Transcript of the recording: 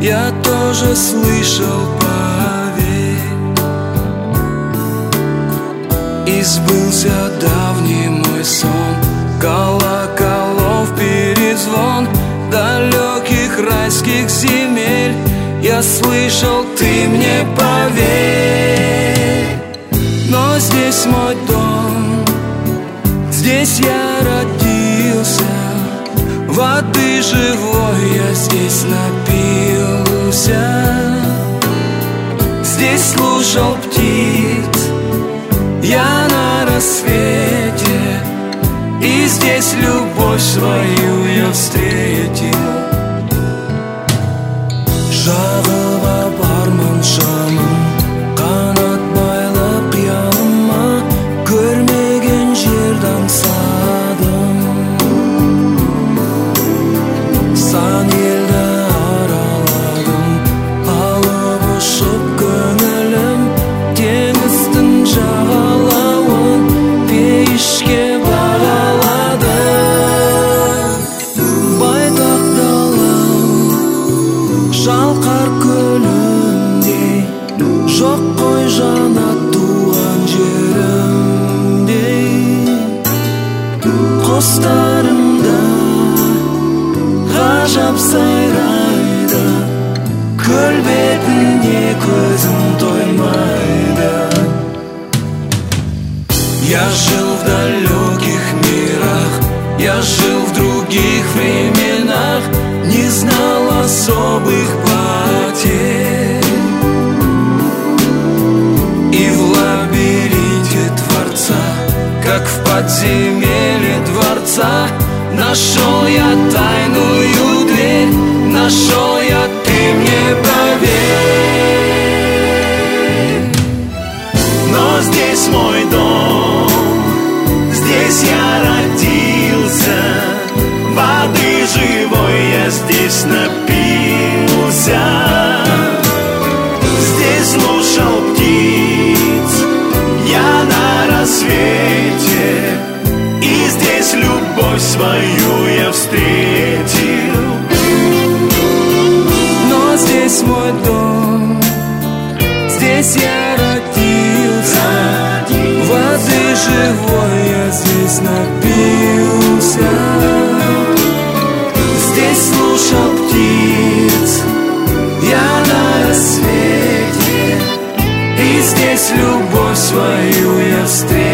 я тоже слышал, поверь. И сбылся давний мой сон, колоколов перезвон далеких райских земель. Я слышал, ты мне поверь. Но здесь мой дом, здесь я родился, воды живой я здесь напился. Здесь слушал птиц я на рассвете, и здесь любовь свою я встретил. Жағып ап арман шамым, қанат байлап қиялыма, көрмеген жерді аңсадым. Сан елді араладым, алып ұшып көңілім, теңіздің жағалауын пейішке бағаладым. Байтақ далам, шалқар көлімдей, жоқ қой жанат туған жерімдей. Құстарымда ғажап сайрайды, көл бетіне көзім тоймайды. Я жил в далеких мирах, я жил в других временах, не знал особых потерь. И в лабиринте Творца, как в подземелье дворца, нашел я тайную дверь, нашел я, ты мне поверь. Но здесь мой дом, здесь я родился, воды живой я здесь напился. Здесь слушал птиц я на рассвете, и здесь любовь свою я встретил. Но здесь мой дом, здесь я родился, воды живой я здесь напился. Здесь слушал птиц я на рассвете, и здесь любовь свою я встретил.